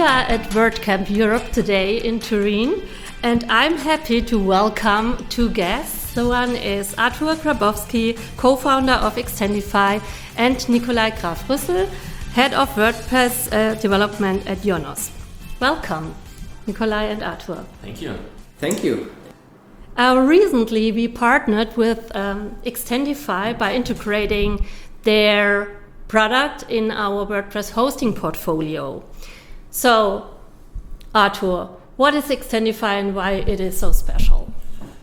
are at WordCamp Europe today in Turin, and I'm happy to welcome two guests. The one is Artur Grabowski, co-founder of Extendify, and Nikolai Graf-Rüssel, head of WordPress development at Ionos. Welcome, Nikolai and Artur. Thank you. Thank you. Recently, we partnered with Extendify by integrating their product in our WordPress hosting portfolio. So, Artur, what is Extendify and why it is so special?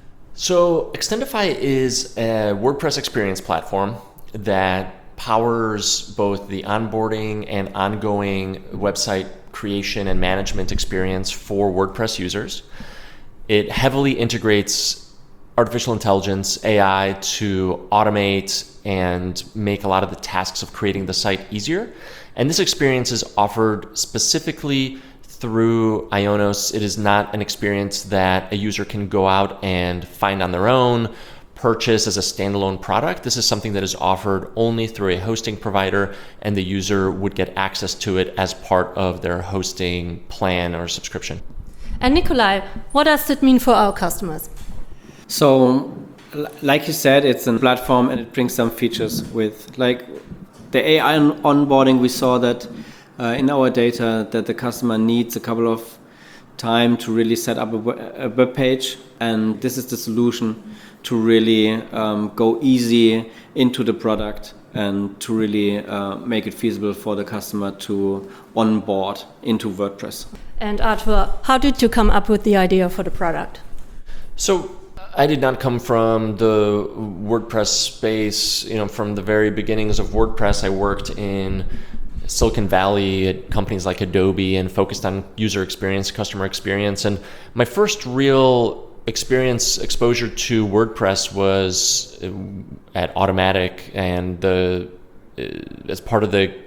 So, Extendify is a WordPress experience platform that powers both the onboarding and ongoing website creation and management experience for WordPress users. It heavily integrates artificial intelligence, AI, to automate and make a lot of the tasks of creating the site easier. And this experience is offered specifically through Ionos. It is not an experience that a user can go out and find on their own, purchase as a standalone product. This is something that is offered only through a hosting provider, and the user would get access to it as part of their hosting plan or subscription. And Nikolai, what does it mean for our customers? So, like you said, it's a platform and it brings some features with, like the AI onboarding. We saw that in our data that the customer needs a couple of time to really set up a web page, and this is the solution to really go easy into the product and to really make it feasible for the customer to onboard into WordPress. And Artur, how did you come up with the idea for the product? So I did not come from the WordPress space. From the very beginnings of WordPress, I worked in Silicon Valley at companies like Adobe and focused on user experience, customer experience. And my first real exposure to WordPress was at Automattic, and as part of the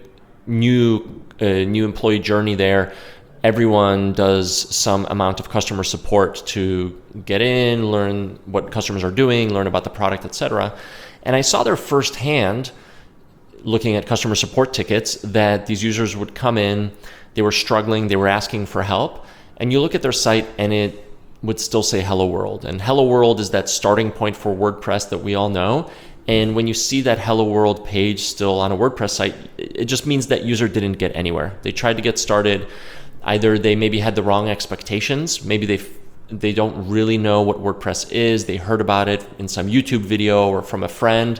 new employee journey there, everyone does some amount of customer support to get in, learn what customers are doing, learn about the product, etc. And I saw there firsthand, looking at customer support tickets, that these users would come in, they were struggling, they were asking for help, and you look at their site and it would still say Hello World. And Hello World is that starting point for WordPress that we all know. And when you see that Hello World page still on a WordPress site, it just means that user didn't get anywhere. They tried to get started. Either they maybe had the wrong expectations, maybe they don't really know what WordPress is, they heard about it in some YouTube video or from a friend,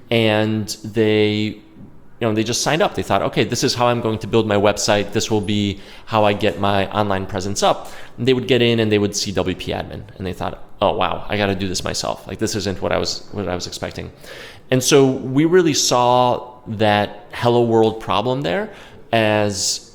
and they just signed up. They thought, okay, this is how I'm going to build my website, this will be how I get my online presence up. And they would get in and they would see WP Admin, and they thought, oh wow, I got to do this myself. Like, this isn't what I was expecting. And so we really saw that Hello World problem there as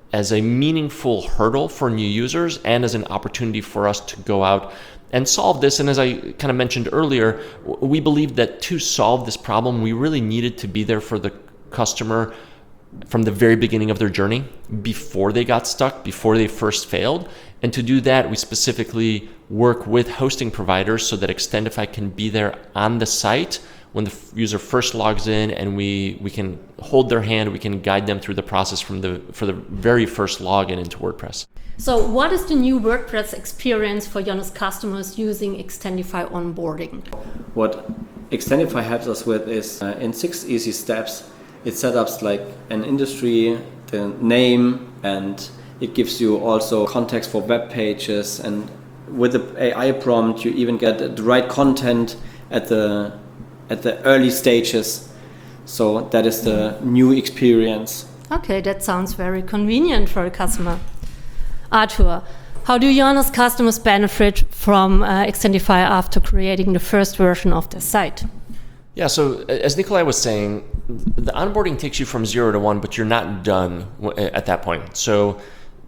a meaningful hurdle for new users and as an opportunity for us to go out and solve this. And as I kind of mentioned earlier, we believed that to solve this problem, we really needed to be there for the customer from the very beginning of their journey, before they got stuck, before they first failed. And to do that, we specifically work with hosting providers so that Extendify can be there on the site when the user first logs in, and we can hold their hand, we can guide them through the process for the very first login into WordPress. So what is the new WordPress experience for Ionos customers using Extendify onboarding? What Extendify helps us with is in 6 easy steps. It sets up like an industry, the name, and it gives you also context for web pages. And with the AI prompt, you even get the right content at the early stages. So that is the new experience. Okay, that sounds very convenient for a customer. Artur, how do Ionos customers benefit from Extendify after creating the first version of their site? Yeah, so as Nikolai was saying, the onboarding takes you from 0 to 1, but you're not done at that point. So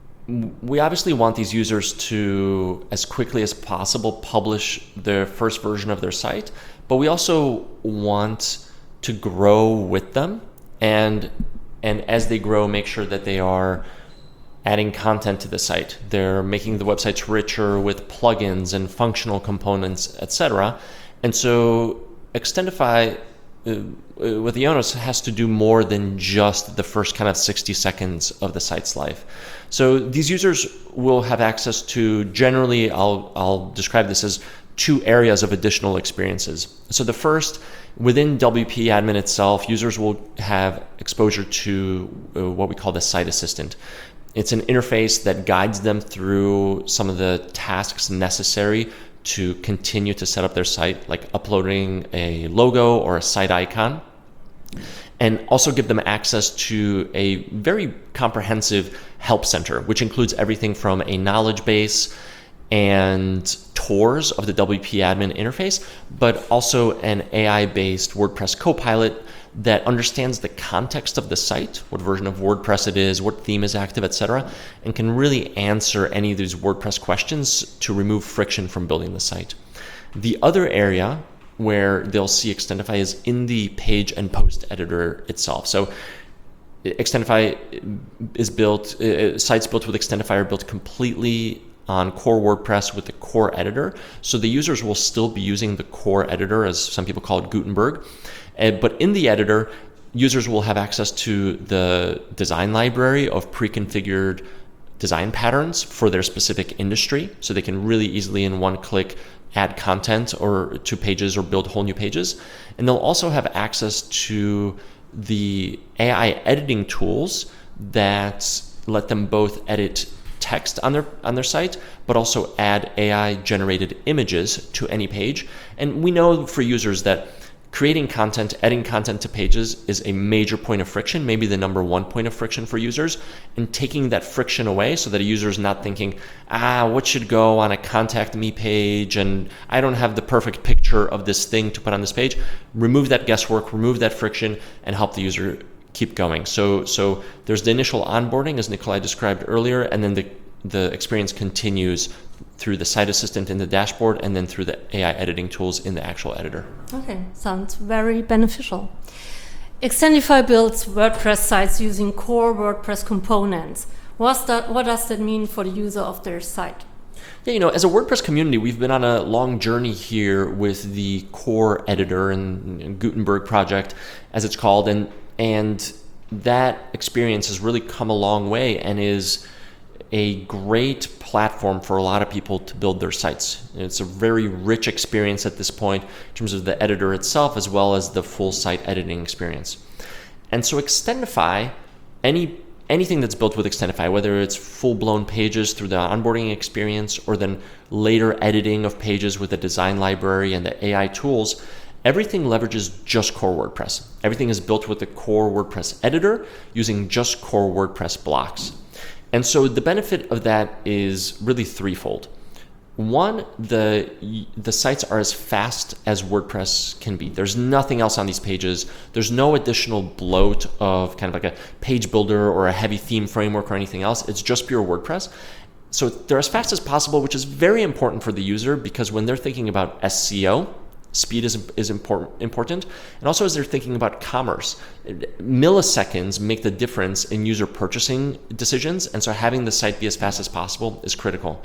we obviously want these users to, as quickly as possible, publish the first version of their site, but we also want to grow with them, and as they grow, make sure that they are adding content to the site. They're making the websites richer with plugins and functional components, etc. And so Extendify with Ionos has to do more than just the first kind of 60 seconds of the site's life. So these users will have access to, generally, I'll describe this as 2 areas of additional experiences. So the first, within WP Admin itself, users will have exposure to what we call the site assistant. It's an interface that guides them through some of the tasks necessary to continue to set up their site, like uploading a logo or a site icon, and also give them access to a very comprehensive help center, which includes everything from a knowledge base and tours of the WP Admin interface, but also an AI-based WordPress Copilot that understands the context of the site, what version of WordPress it is, what theme is active, etc., and can really answer any of these WordPress questions to remove friction from building the site. The other area where they'll see Extendify is in the page and post editor itself. So Extendify is built, sites built with Extendify are built completely on core WordPress with the core editor. So the users will still be using the core editor, as some people call it Gutenberg. But in the editor, users will have access to the design library of pre-configured design patterns for their specific industry. So they can really easily in one click add content or to pages or build whole new pages. And they'll also have access to the AI editing tools that let them both edit text on their site, but also add AI generated images to any page. And we know for users that creating content, adding content to pages is a major point of friction, maybe the number one point of friction for users, and taking that friction away so that a user is not thinking, what should go on a contact me page and I don't have the perfect picture of this thing to put on this page. Remove that guesswork, remove that friction, and help the user keep going. So there's the initial onboarding, as Nikolai described earlier, and then the experience continues through the site assistant in the dashboard and then through the AI editing tools in the actual editor. Okay, sounds very beneficial. Extendify builds WordPress sites using core WordPress components. What does that mean for the user of their site? Yeah, as a WordPress community, we've been on a long journey here with the core editor and Gutenberg project, as it's called, and that experience has really come a long way and is a great platform for a lot of people to build their sites. It's a very rich experience at this point in terms of the editor itself, as well as the full site editing experience. And so Extendify, anything that's built with Extendify, whether it's full-blown pages through the onboarding experience or then later editing of pages with the design library and the AI tools, everything leverages just core WordPress. Everything is built with the core WordPress editor using just core WordPress blocks. And so the benefit of that is really threefold. One, the sites are as fast as WordPress can be. There's nothing else on these pages. There's no additional bloat of kind of like a page builder or a heavy theme framework or anything else. It's just pure WordPress. So they're as fast as possible, which is very important for the user because when they're thinking about SEO, speed is important. And also as they're thinking about commerce, milliseconds make the difference in user purchasing decisions. And so having the site be as fast as possible is critical.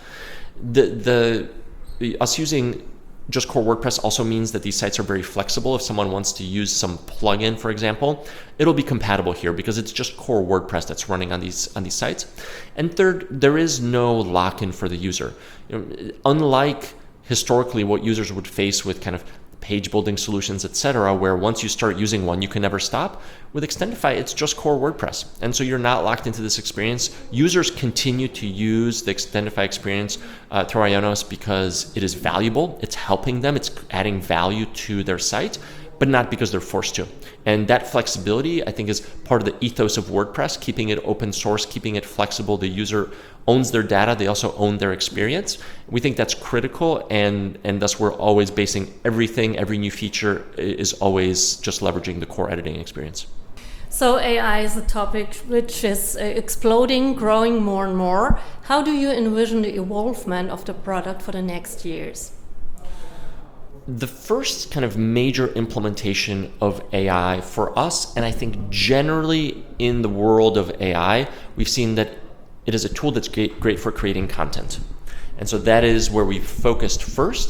Us using just core WordPress also means that these sites are very flexible. If someone wants to use some plugin, for example, it'll be compatible here because it's just core WordPress that's running on these sites. And third, there is no lock-in for the user. Unlike historically what users would face with kind of page building solutions, etc., where once you start using one, you can never stop. With Extendify, it's just core WordPress. And so you're not locked into this experience. Users continue to use the Extendify experience through Ionos because it is valuable. It's helping them. It's adding value to their site, but not because they're forced to. And that flexibility, I think, is part of the ethos of WordPress, keeping it open source, keeping it flexible. The user owns their data. They also own their experience. We think that's critical, and thus we're always basing everything, every new feature is always just leveraging the core editing experience. So AI is a topic which is exploding, growing more and more. How do you envision the evolvement of the product for the next years? The first kind of major implementation of AI for us, and I think generally in the world of AI, we've seen that it is a tool that's great for creating content. And so that is where we focused first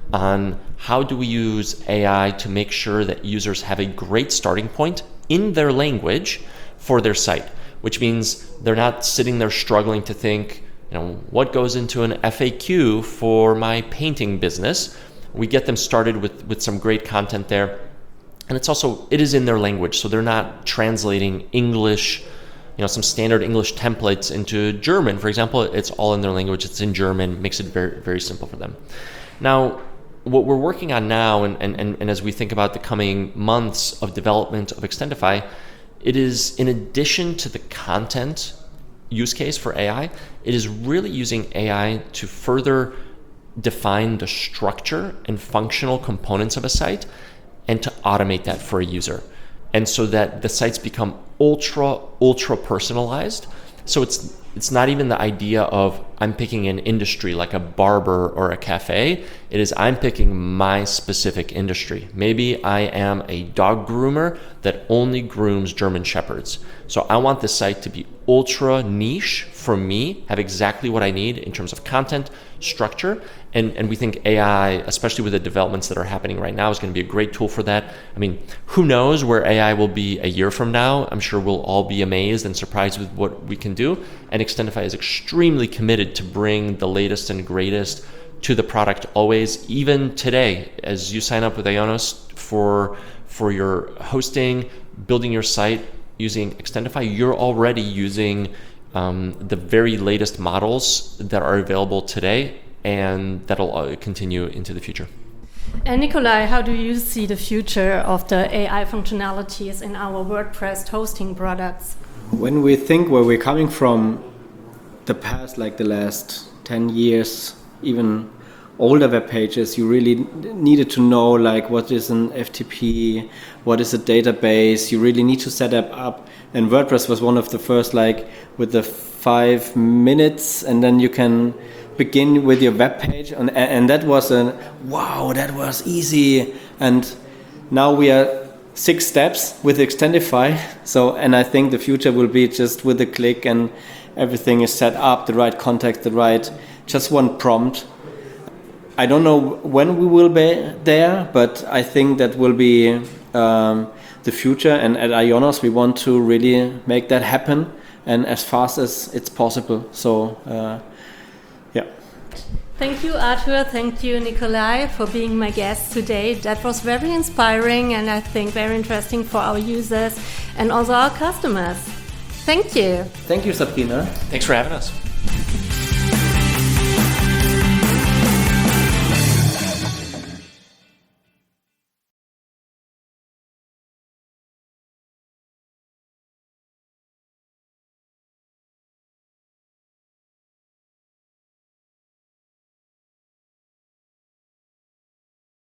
on how do we use AI to make sure that users have a great starting point in their language for their site, which means they're not sitting there struggling to think, what goes into an FAQ for my painting business. We get them started with some great content there. And it is in their language, so they're not translating English, some standard English templates into German. For example, it's all in their language, it's in German, makes it very, very simple for them. Now, what we're working on now, and as we think about the coming months of development of Extendify, it is, in addition to the content use case for AI, it is really using AI to further define the structure and functional components of a site and to automate that for a user. And so that the sites become ultra personalized. So it's not even the idea of I'm picking an industry like a barber or a cafe. It is I'm picking my specific industry. Maybe I am a dog groomer that only grooms German Shepherds. So I want the site to be ultra niche for me, have exactly what I need in terms of content, structure, and we think AI, especially with the developments that are happening right now, is going to be a great tool for that. I mean, who knows where AI will be a year from now? I'm sure we'll all be amazed and surprised with what we can do. And Extendify is extremely committed to bring the latest and greatest to the product always, even today. As you sign up with Ionos for your hosting, building your site using Extendify, you're already using the very latest models that are available today, and that'll continue into the future. And Nikolai, how do you see the future of the AI functionalities in our WordPress hosting products? When we think where we're coming from, the past, like the last 10 years, even older web pages, you really needed to know like what is an FTP, what is a database. You really need to set that up. And WordPress was one of the first, like with the 5 minutes, and then you can begin with your web page, and that was wow, that was easy. And now we are 6 steps with Extendify. So, and I think the future will be just with a click and everything is set up, the right context, just one prompt. I don't know when we will be there, but I think that will be the future. And at Ionos, we want to really make that happen, and as fast as it's possible. So, yeah. Thank you, Arthur. Thank you, Nikolai, for being my guest today. That was very inspiring and I think very interesting for our users and also our customers. Thank you. Thank you, Sabrina. Thanks for having us.